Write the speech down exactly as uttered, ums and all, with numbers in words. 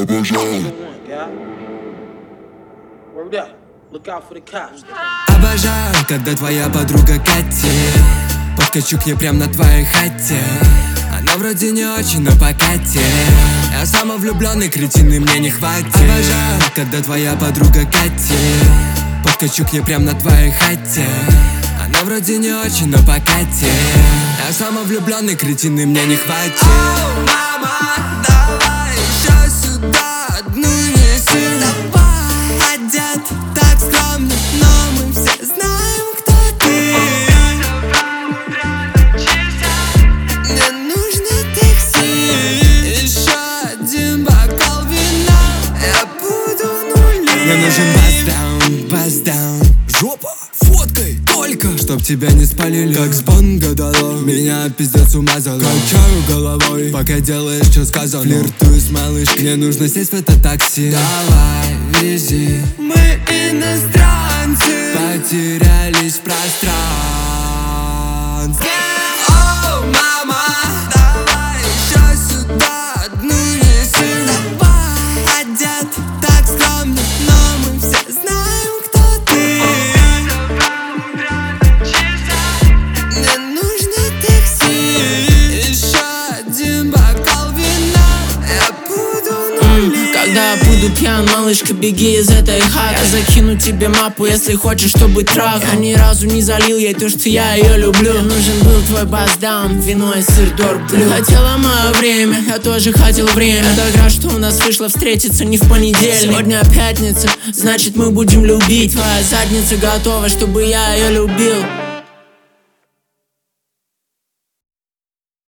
Обожаю. Обожаю, когда твоя подруга Катя. Подкачу к ней прям на твоей хате. Она вроде не очень, но покатит. Я самовлюбленный кретин, и мне не хватит. Обожаю, когда твоя подруга Катя. Подкачу к ней прям на твоей хате. Она вроде не очень, но покатит. Я самовлюбленный кретин, и мне не хватит. Оу, мама, давай еще сюда одну неси. Давай, одет так скромно, но мы все знаем, кто ты. Мне нужно такси. Еще один бокал вина, я буду в нуле. Мне нужен бас-даун, бас-даун. Жопа, фоткай, только чтоб тебя не спалили. Как с банга дало, меня пиздец умазало. Качаю головой, пока делаешь, что сказано. Флиртую с малышкой, мне нужно сесть в это такси. Давай, вези, мы иностранцы, потерялись в пространстве. Оу, мама, давай еще сюда одну неси. Давай, одет так скромно, но мы все знаем, кто ты. Мне нужно такси. Еще один бокал вина, я буду в нуле. Когда я буду пьян, малышка, беги из этой хаты. Я закину тебе мапу, если хочешь, чтобы трах. Я ни разу не залил ей то, что я ее люблю. Мне нужен был твой бас-даун, вино и сыр дорблю. Хотела мое время, я тоже хотел время. Я так рад, что у нас вышло встретиться не в понедельник. Сегодня пятница, значит мы будем любить. Твоя задница готова, чтобы я ее любил.